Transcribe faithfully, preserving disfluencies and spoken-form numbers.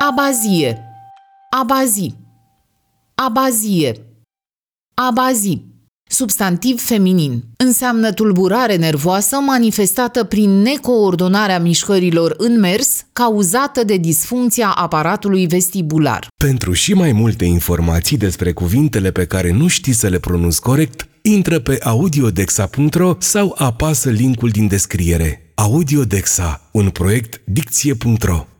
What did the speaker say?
Abazie. Abazi. Abazie. Abazi. Substantiv feminin. Înseamnă tulburare nervoasă manifestată prin necoordonarea mișcărilor în mers, cauzată de disfuncția aparatului vestibular. Pentru și mai multe informații despre cuvintele pe care nu știi să le pronunți corect, intră pe audiodexa punct ro sau apasă linkul din descriere. Audiodexa, un proiect dicție punct ro.